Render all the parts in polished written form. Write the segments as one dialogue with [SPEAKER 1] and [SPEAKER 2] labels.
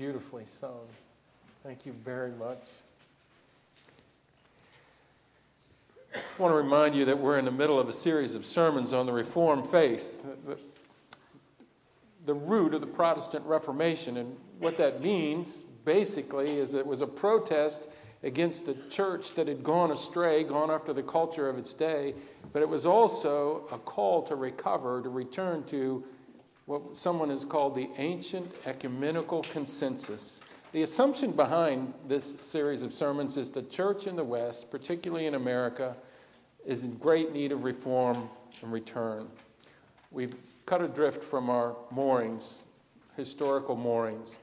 [SPEAKER 1] Beautifully sung. Thank you very much. I want to remind you that we're in the middle of a series of sermons on the Reformed faith, the root of the Protestant Reformation. And what that means, basically, is it was a protest against the church that had gone astray, gone after the culture of its day, but it was also a call to recover, to return to what someone has called the ancient ecumenical consensus. The assumption behind this series of sermons is the church in the West, particularly in America, is in great need of reform and return. We've cut adrift from our moorings, historical moorings.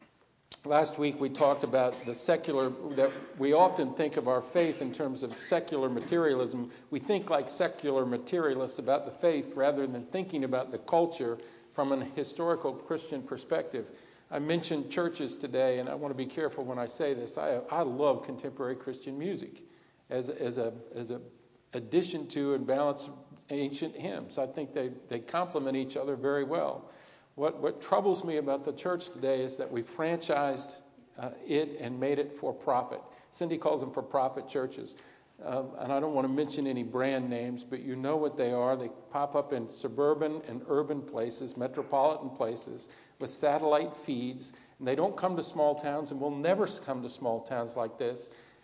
[SPEAKER 1] Last week we talked about the secular, that we often think of our faith in terms of secular materialism. We think like secular materialists about the faith rather than thinking about the culture from an historical Christian perspective. I mentioned churches today, and I want to be careful when I say this. I love contemporary Christian music as a addition to and balance ancient hymns. I think they complement each other very well. What troubles me about the church today is that we franchised it and made it for profit. Cindy calls them for profit churches. And I don't want to mention any brand names, but you know what they are. They pop up in suburban and urban places, metropolitan places, with satellite feeds. And they don't come to small towns and will never come to small towns like this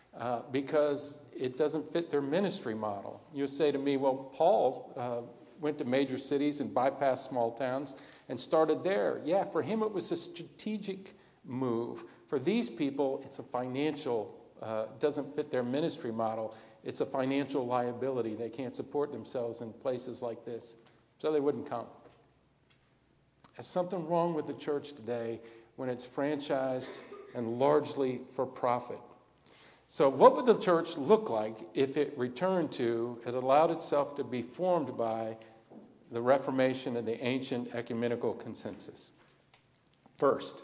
[SPEAKER 1] because it doesn't fit their ministry model. You say to me, well, Paul went to major cities and bypassed small towns and started there. Yeah, for him it was a strategic move. For these people, it's a financial doesn't fit their ministry model. It's a financial liability. They can't support themselves in places like this. So they wouldn't come. There's something wrong with the church today when it's franchised and largely for profit. So what would the church look like if it returned to, it allowed itself to be formed by the Reformation and the ancient ecumenical consensus? First,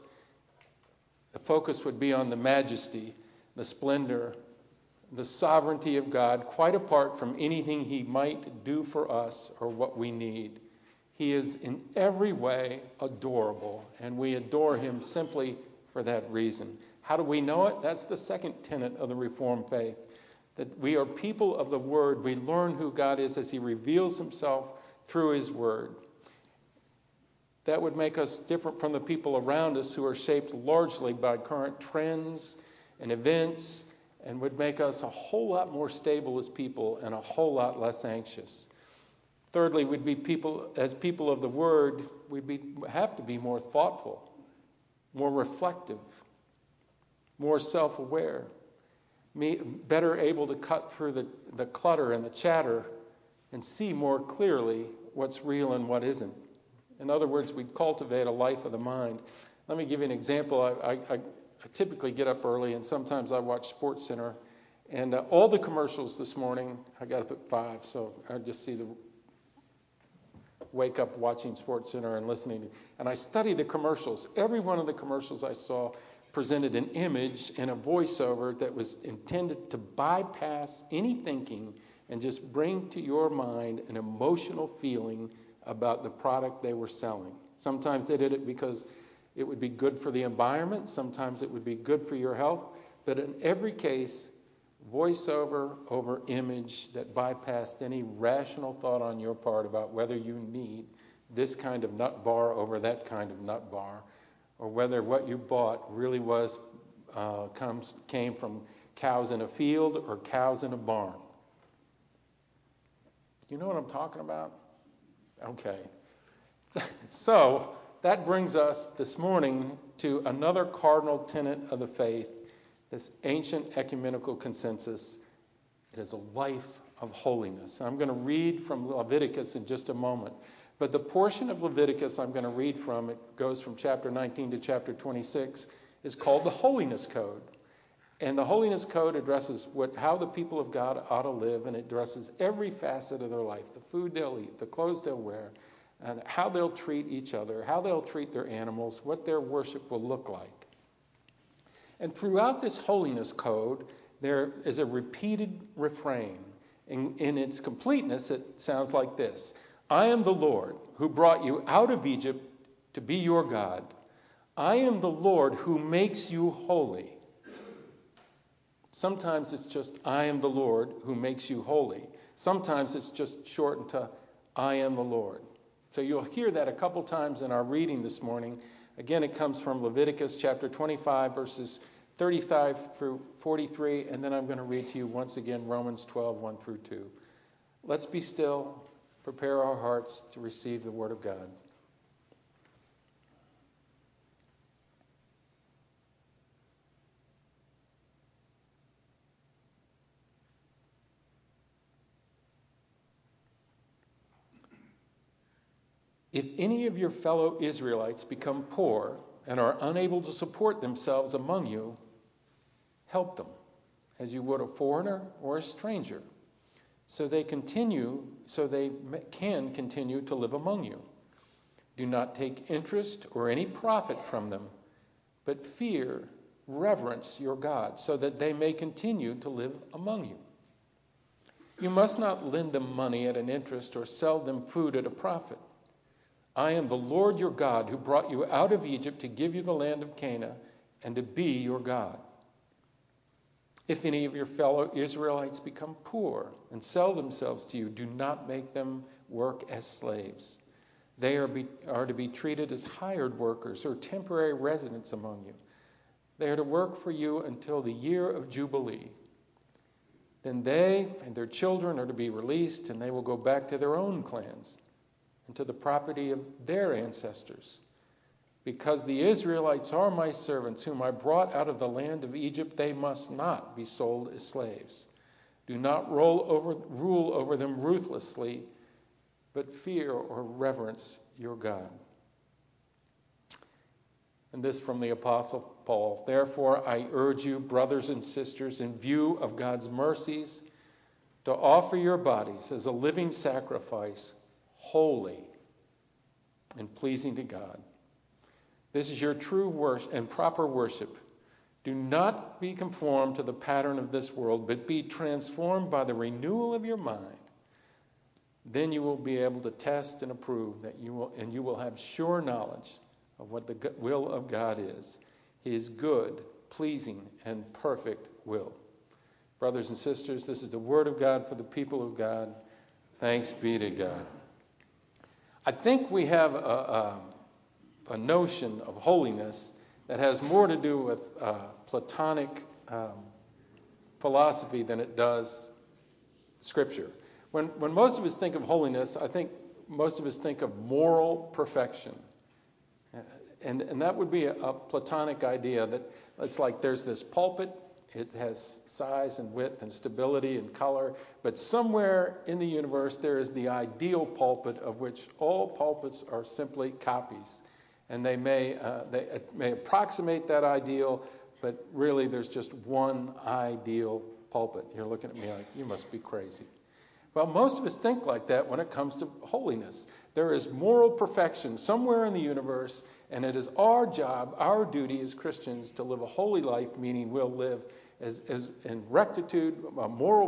[SPEAKER 1] the focus would be on the majesty, the splendor, the sovereignty of God, quite apart from anything he might do for us or what we need. He is in every way adorable, and we adore him simply for that reason. How do we know it? That's the second tenet of the Reformed faith, that we are people of the Word. We learn who God is as he reveals himself through his Word. That would make us different from the people around us who are shaped largely by current trends and events, and would make us a whole lot more stable as people and a whole lot less anxious. Thirdly, we'd be people, as people of the Word, have to be more thoughtful, more reflective, more self-aware, better able to cut through the clutter and the chatter and see more clearly what's real and what isn't. In other words, we'd cultivate a life of the mind. Let me give you an example. I typically get up early, and sometimes I watch SportsCenter. And all the commercials this morning, I got up at 5, so I just wake up watching SportsCenter and listening. And I study the commercials. Every one of the commercials I saw presented an image and a voiceover that was intended to bypass any thinking and just bring to your mind an emotional feeling about the product they were selling. Sometimes they did it because it would be good for the environment. Sometimes it would be good for your health. But in every case, voiceover over image that bypassed any rational thought on your part about whether you need this kind of nut bar over that kind of nut bar, or whether what you bought really came from cows in a field or cows in a barn. You know what I'm talking about? Okay. So that brings us this morning to another cardinal tenet of the faith, this ancient ecumenical consensus. It is a life of holiness. I'm going to read from Leviticus in just a moment. But the portion of Leviticus I'm going to read from, it goes from chapter 19 to chapter 26, is called the Holiness Code. And the Holiness Code addresses how the people of God ought to live, and it addresses every facet of their life, the food they'll eat, the clothes they'll wear, and how they'll treat each other, how they'll treat their animals, what their worship will look like. And throughout this Holiness Code, there is a repeated refrain. In its completeness, it sounds like this: I am the Lord who brought you out of Egypt to be your God. I am the Lord who makes you holy. Sometimes it's just, I am the Lord who makes you holy. Sometimes it's just shortened to, I am the Lord. So you'll hear that a couple times in our reading this morning. Again, it comes from Leviticus chapter 25, verses 35 through 43. And then I'm going to read to you once again Romans 12, 1 through 2. Let's be still, prepare our hearts to receive the word of God. If any of your fellow Israelites become poor and are unable to support themselves among you, help them as you would a foreigner or a stranger, so they can continue to live among you. Do not take interest or any profit from them, but fear, reverence your God, so that they may continue to live among you. You must not lend them money at an interest or sell them food at a profit. I am the Lord your God who brought you out of Egypt to give you the land of Canaan and to be your God. If any of your fellow Israelites become poor and sell themselves to you, do not make them work as slaves. They are to be treated as hired workers or temporary residents among you. They are to work for you until the year of Jubilee. Then they and their children are to be released, and they will go back to their own clans and to the property of their ancestors. Because the Israelites are my servants, whom I brought out of the land of Egypt, they must not be sold as slaves. Do not rule over them ruthlessly, but fear or reverence your God. And this from the Apostle Paul. Therefore, I urge you, brothers and sisters, in view of God's mercies, to offer your bodies as a living sacrifice, holy and pleasing to God. This is your true worship and proper worship. Do not be conformed to the pattern of this world, but be transformed by the renewal of your mind. Then you will be able to test and approve that you will have sure knowledge of what the will of God is, his good, pleasing, and perfect will. Brothers and sisters, this is the word of God for the people of God. Thanks be to God. I think we have a notion of holiness that has more to do with Platonic philosophy than it does Scripture. When most of us think of holiness, I think most of us think of moral perfection. And that would be a Platonic idea that it's like there's this pulpit. It has size and width and stability and color. But somewhere in the universe there is the ideal pulpit, of which all pulpits are simply copies. And they may approximate that ideal, but really there's just one ideal pulpit. You're looking at me like, you must be crazy. Well, most of us think like that when it comes to holiness. There is moral perfection somewhere in the universe, and it is our job, our duty as Christians to live a holy life, meaning we'll live as in rectitude, moral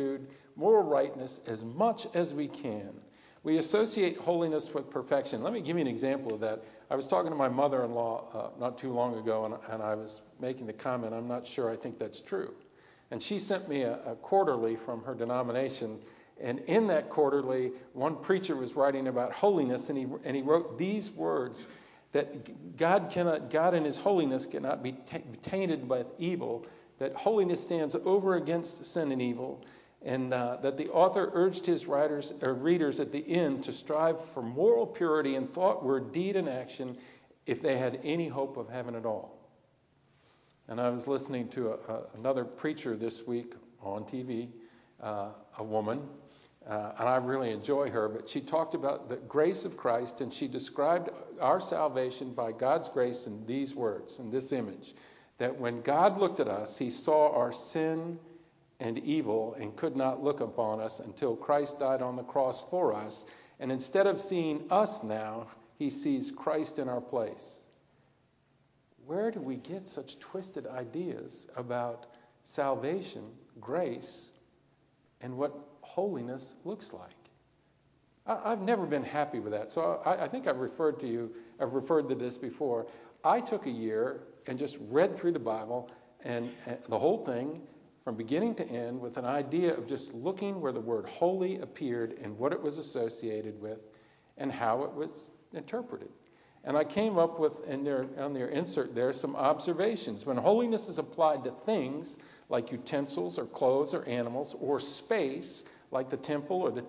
[SPEAKER 1] rightness as much as we can. We associate holiness with perfection. Let me give you an example of that. I was talking to my mother-in-law not too long ago, and I was making the comment, I'm not sure I think that's true. And she sent me a quarterly from her denomination. And in that quarterly, one preacher was writing about holiness, and he wrote these words, that God in his holiness cannot be tainted by evil, that holiness stands over against sin and evil, and that the author urged his readers at the end to strive for moral purity in thought, word, deed, and action if they had any hope of heaven at all. And I was listening to another preacher this week on TV, a woman, and I really enjoy her, but she talked about the grace of Christ, and she described our salvation by God's grace in these words, in this image, that when God looked at us, he saw our sin and evil and could not look upon us until Christ died on the cross for us. And instead of seeing us now, he sees Christ in our place. Where do we get such twisted ideas about salvation, grace, and what holiness looks like? I've never been happy with that. So I think I've referred to this before. I took a year and just read through the Bible and the whole thing from beginning to end with an idea of just looking where the word holy appeared and what it was associated with and how it was interpreted. And I came up with, on their insert there, some observations. When holiness is applied to things like utensils or clothes or animals, or space like the temple or the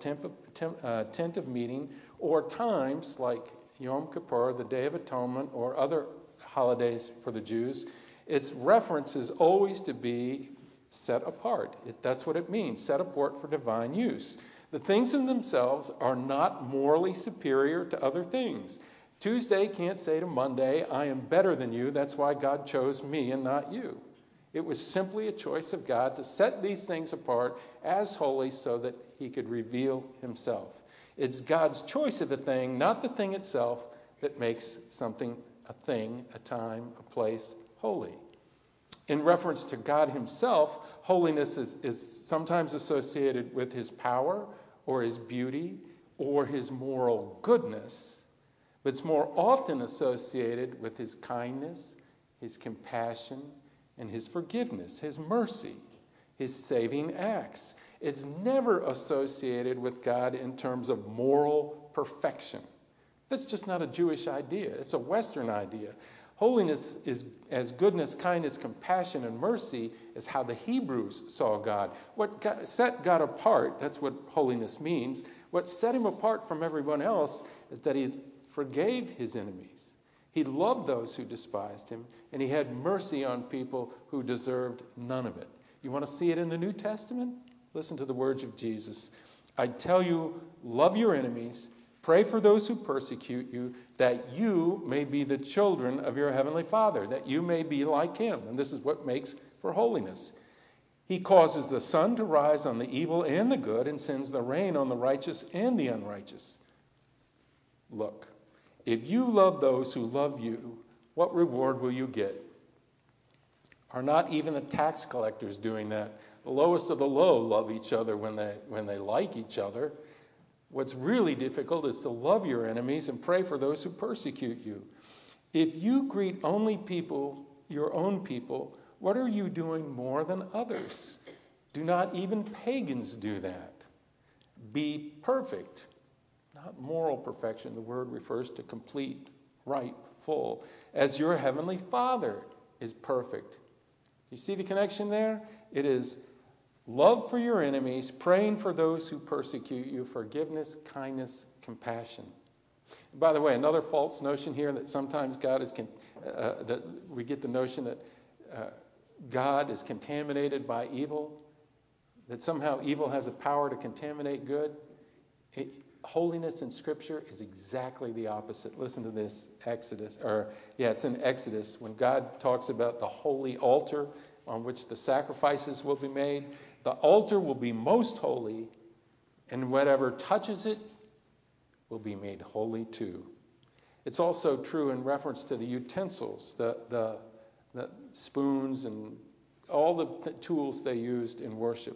[SPEAKER 1] tent of meeting, or times like Yom Kippur, the Day of Atonement, or other holidays for the Jews, its reference is always to be set apart. That's what it means, set apart for divine use. The things in themselves are not morally superior to other things. Tuesday can't say to Monday, I am better than you. That's why God chose me and not you. It was simply a choice of God to set these things apart as holy so that he could reveal himself. It's God's choice of a thing, not the thing itself, that makes something a thing, a time, a place, holy. In reference to God himself, holiness is sometimes associated with his power or his beauty or his moral goodness, but it's more often associated with his kindness, his compassion, and his forgiveness, his mercy, his saving acts. It's never associated with God in terms of moral perfection. That's just not a Jewish idea. It's a Western idea. Holiness is as goodness, kindness, compassion, and mercy is how the Hebrews saw God. What set God apart, that's what holiness means. What set him apart from everyone else is that he forgave his enemies. He loved those who despised him, and he had mercy on people who deserved none of it. You want to see it in the New Testament? Listen to the words of Jesus. I tell you, love your enemies, pray for those who persecute you, that you may be the children of your heavenly Father, that you may be like him. And this is what makes for holiness. He causes the sun to rise on the evil and the good, and sends the rain on the righteous and the unrighteous. Look, if you love those who love you, what reward will you get? Are not even the tax collectors doing that? The lowest of the low love each other when they like each other. What's really difficult is to love your enemies and pray for those who persecute you. If you greet only people, your own people, what are you doing more than others? Do not even pagans do that? Be perfect. Not moral perfection. The word refers to complete, ripe, full. As your heavenly Father is perfect. You see the connection there? It is love for your enemies, praying for those who persecute you, forgiveness, kindness, compassion. And by the way, another false notion here that sometimes God is, that we get the notion that God is contaminated by evil, that somehow evil has a power to contaminate good. Holiness in Scripture is exactly the opposite. Listen to this, it's in Exodus, when God talks about the holy altar on which the sacrifices will be made. The altar will be most holy, and whatever touches it will be made holy too. It's also true in reference to the utensils, the spoons and all the tools they used in worship.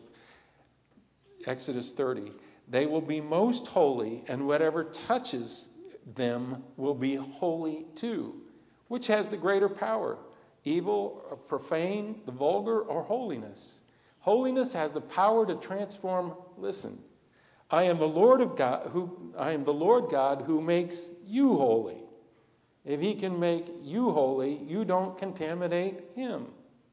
[SPEAKER 1] Exodus 30. They will be most holy, and whatever touches them will be holy too. Which has the greater power? Evil, or profane, the vulgar, or holiness? Holiness has the power to transform. Listen, I am the Lord God who makes you holy. If he can make you holy, you don't contaminate him.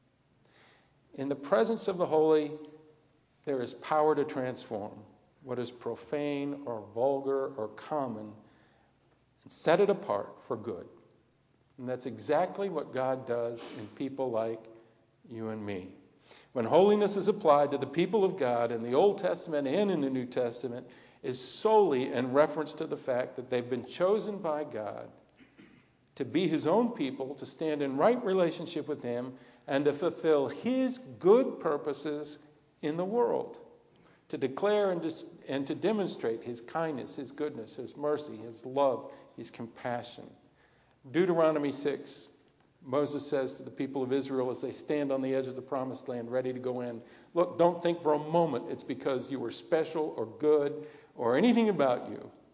[SPEAKER 1] In the presence of the holy, there is power to transform what is profane or vulgar or common and set it apart for good. And that's exactly what God does in people like you and me. When holiness is applied to the people of God in the Old Testament and in the New Testament, is solely in reference to the fact that they've been chosen by God to be his own people, to stand in right relationship with him, and to fulfill his good purposes in the world. To declare and to demonstrate his kindness, his goodness, his mercy, his love, his compassion. Deuteronomy 6, Moses says to the people of Israel as they stand on the edge of the promised land ready to go in, look, don't think for a moment it's because you were special or good or anything about you.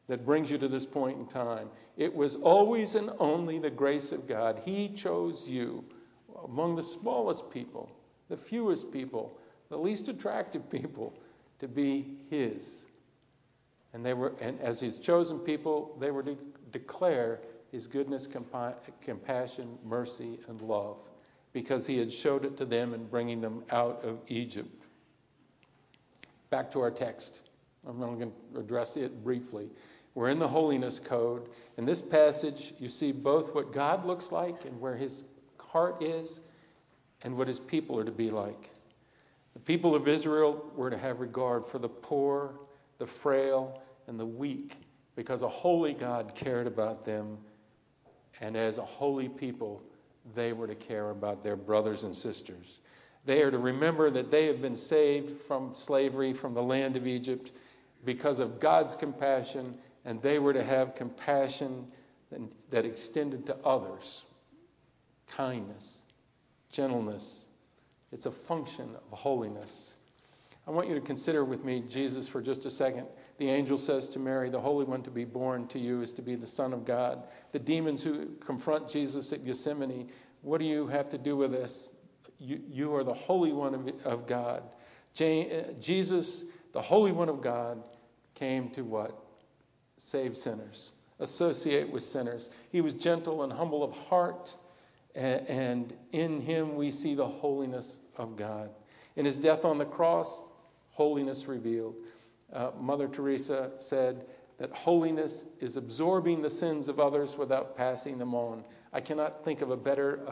[SPEAKER 1] that brings you to this point in time. It was always and only the grace of God. He chose you among the smallest people, the fewest people, the least attractive people, to be his. And as his chosen people, they were to declare his goodness, compassion, mercy, and love, because he had showed it to them in bringing them out of Egypt. Back to our text. I'm only going to address it briefly. We're in the holiness code. In this passage, you see both what God looks like and where his heart is, and what his people are to be like. The people of Israel were to have regard for the poor, the frail, and the weak, because a holy God cared about them. And as a holy people, they were to care about their brothers and sisters. They are to remember that they have been saved from slavery, from the land of Egypt, because of God's compassion, and they were to have compassion that extended to others. Kindness, gentleness. It's a function of holiness. I want you to consider with me Jesus for just a second. The angel says to Mary, the Holy One to be born to you is to be the Son of God. The demons who confront Jesus at Gethsemane, what do you have to do with this? You are the Holy One of God. Jesus, the Holy One of God, came to what? Save sinners, associate with sinners. He was gentle and humble of heart, and in him we see the holiness of God. In his death on the cross, holiness revealed. Mother Teresa said that holiness is absorbing the sins of others without passing them on. I cannot think of a better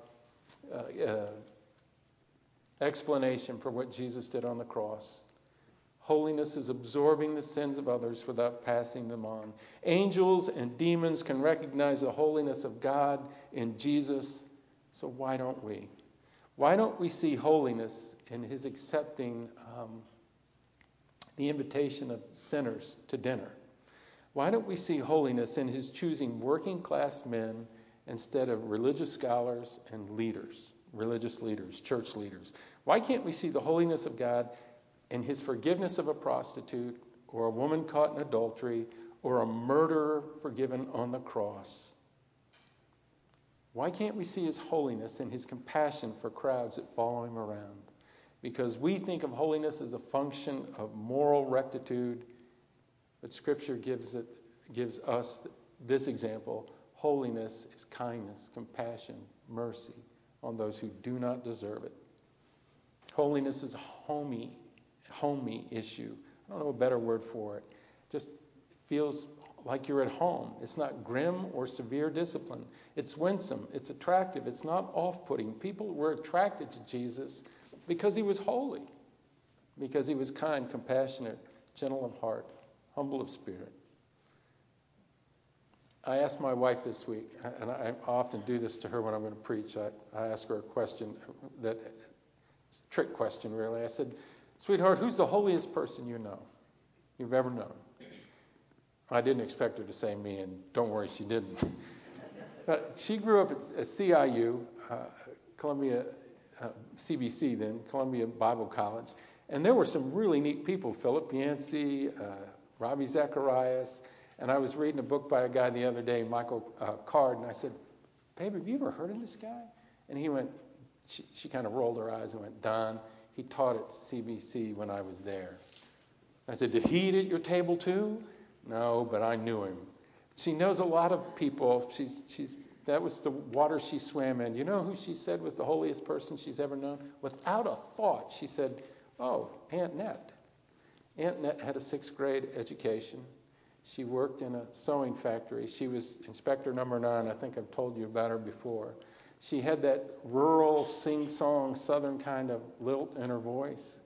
[SPEAKER 1] explanation for what Jesus did on the cross. Holiness is absorbing the sins of others without passing them on. Angels and demons can recognize the holiness of God in Jesus, so why don't we? Why don't we see holiness in his accepting the invitation of sinners to dinner? Why don't we see holiness in his choosing working class men instead of religious scholars and leaders, religious leaders, church leaders? Why can't we see the holiness of God in his forgiveness of a prostitute, or a woman caught in adultery, or a murderer forgiven on the cross? Why can't we see his holiness in his compassion for crowds that follow him around? Because we think of holiness as a function of moral rectitude, but Scripture gives us this example. Holiness is kindness, compassion, mercy on those who do not deserve it. Holiness is a homey issue. I don't know a better word for it. Just feels like you're at home. It's not grim or severe discipline. It's winsome. It's attractive. It's not off-putting. People were attracted to Jesus because he was holy, because he was kind, compassionate, gentle of heart, humble of spirit. I asked my wife this week, and I often do this to her when I'm going to preach. I ask her a question it's a trick question, really. I said, sweetheart, who's the holiest person you've ever known? I didn't expect her to say me, and don't worry, she didn't. But she grew up at CIU, Columbia, CBC then, Columbia Bible College. And there were some really neat people, Philip Yancey, Ravi Zacharias. And I was reading a book by a guy the other day, Michael Card, and I said, babe, have you ever heard of this guy? And he went, she kind of rolled her eyes and went, Don, he taught at CBC when I was there. I said, did he eat at your table too? No, but I knew him. She knows a lot of people. That was the water she swam in. You know who she said was the holiest person she's ever known? Without a thought, she said, oh, Aunt Net. Aunt Net had a 6th grade education. She worked in a sewing factory. She was inspector number 9. I think I've told you about her before. She had that rural, sing-song, southern kind of lilt in her voice.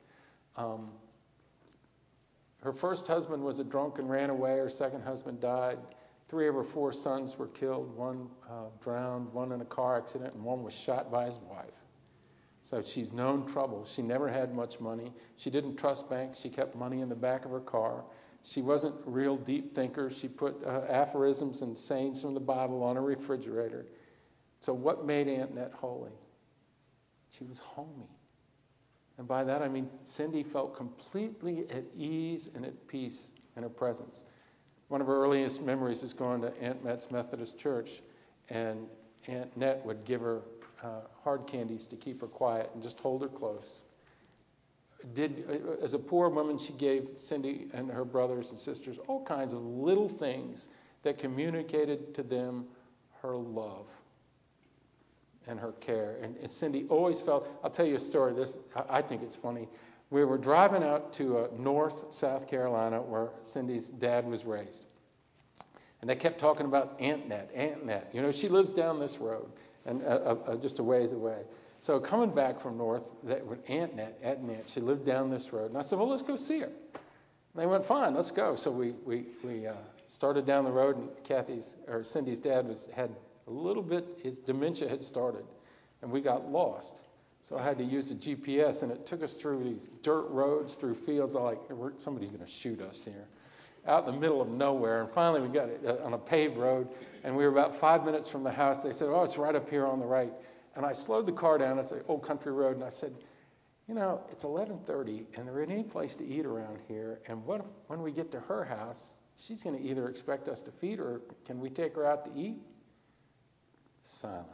[SPEAKER 1] Her first husband was a drunk and ran away. Her second husband died. 3 of her 4 sons were killed. 1 drowned, 1 in a car accident, and 1 was shot by his wife. So she's known trouble. She never had much money. She didn't trust banks. She kept money in the back of her car. She wasn't a real deep thinker. She put aphorisms and sayings from the Bible on her refrigerator. So what made Aunt Net holy? She was homey. And by that I mean Cindy felt completely at ease and at peace in her presence. One of her earliest memories is going to Aunt Met's Methodist Church, and Aunt Net would give her hard candies to keep her quiet and just hold her close. As a poor woman, she gave Cindy and her brothers and sisters all kinds of little things that communicated to them her love and her care. And Cindy always felt, I'll tell you a story, I think it's funny. We were driving out to North South Carolina where Cindy's dad was raised. And they kept talking about Aunt Net, Aunt Net. You know, she lives down this road and just a ways away. So coming back from North, Aunt Net, she lived down this road. And I said, well, let's go see her. And they went, fine, let's go. So we started down the road, and Cindy's dad had a little bit, his dementia had started, and we got lost. So I had to use a GPS, and it took us through these dirt roads, through fields. I'm like, somebody's going to shoot us here, out in the middle of nowhere. And finally we got on a paved road, and we were about 5 minutes from the house. They said, oh, it's right up here on the right. And I slowed the car down. It's an old country road, and I said, you know, it's 11:30, and there ain't any place to eat around here. And what if when we get to her house, she's going to either expect us to feed her, or can we take her out to eat? Silence.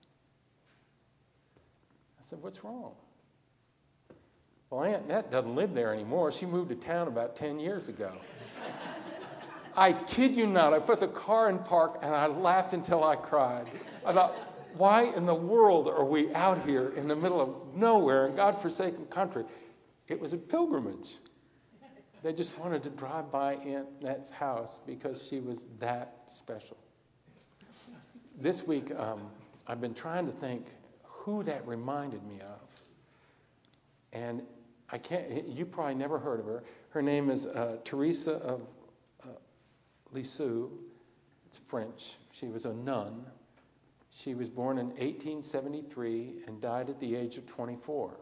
[SPEAKER 1] I said, what's wrong? Well, Aunt Net doesn't live there anymore. She moved to town about 10 years ago. I kid you not. I put the car in park, and I laughed until I cried. I thought, why in the world are we out here in the middle of nowhere in God-forsaken country? It was a pilgrimage. They just wanted to drive by Aunt Net's house because she was that special. This week, I've been trying to think who that reminded me of. And you probably never heard of her. Her name is Teresa of Lisieux. It's French. She was a nun. She was born in 1873 and died at the age of 24.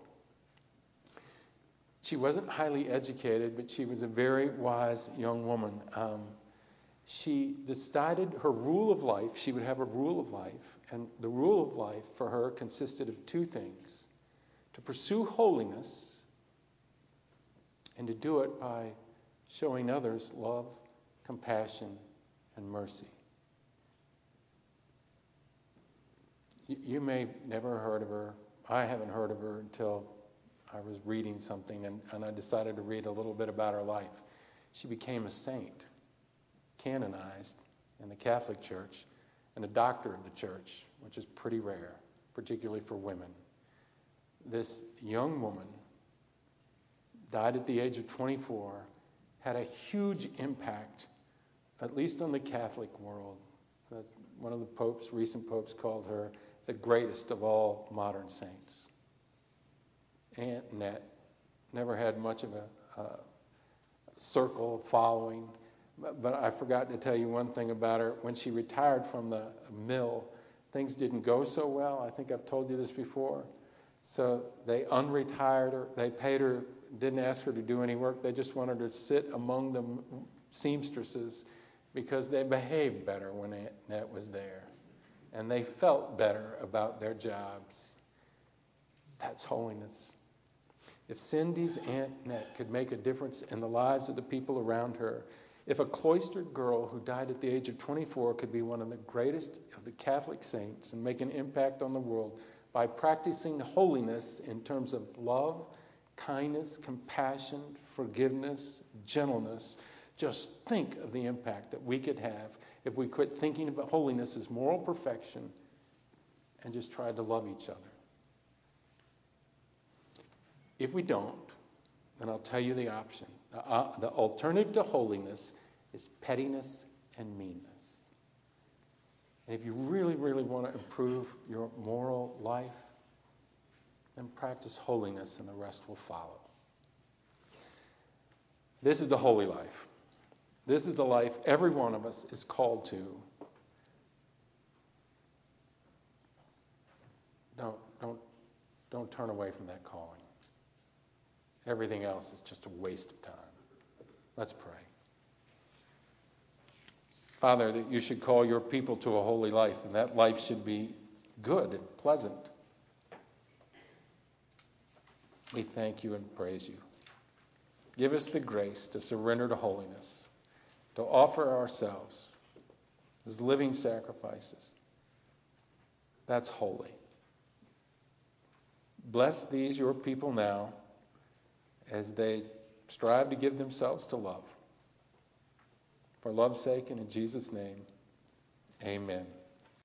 [SPEAKER 1] She wasn't highly educated, but she was a very wise young woman. She decided her rule of life, she would have a rule of life, and the rule of life for her consisted of two things: to pursue holiness and to do it by showing others love, compassion, and mercy. You may never heard of her. I haven't heard of her until I was reading something, and I decided to read a little bit about her life. She became a saint, canonized in the Catholic Church, and a doctor of the church, which is pretty rare, particularly for women. This young woman died at the age of 24, had a huge impact, at least on the Catholic world. One of the recent popes called her the greatest of all modern saints. Aunt Net never had much of a circle following, but I forgot to tell you one thing about her. When she retired from the mill, things didn't go so well. I think I've told you this before. So they unretired her. They paid her, didn't ask her to do any work. They just wanted her to sit among the seamstresses because they behaved better when Aunt Net was there. And they felt better about their jobs. That's holiness. If Cindy's Aunt Net could make a difference in the lives of the people around her, if a cloistered girl who died at the age of 24 could be one of the greatest of the Catholic saints and make an impact on the world by practicing holiness in terms of love, kindness, compassion, forgiveness, gentleness, just think of the impact that we could have if we quit thinking about holiness as moral perfection and just tried to love each other. If we don't, then I'll tell you the option. The alternative to holiness is pettiness and meanness. And if you really, really want to improve your moral life, then practice holiness and the rest will follow. This is the holy life. This is the life every one of us is called to. Don't turn away from that calling. Everything else is just a waste of time. Let's pray. Father, that you should call your people to a holy life, and that life should be good and pleasant. We thank you and praise you. Give us the grace to surrender to holiness, to offer ourselves as living sacrifices. That's holy. Bless these, your people now, as they strive to give themselves to love. For love's sake and in Jesus' name, amen.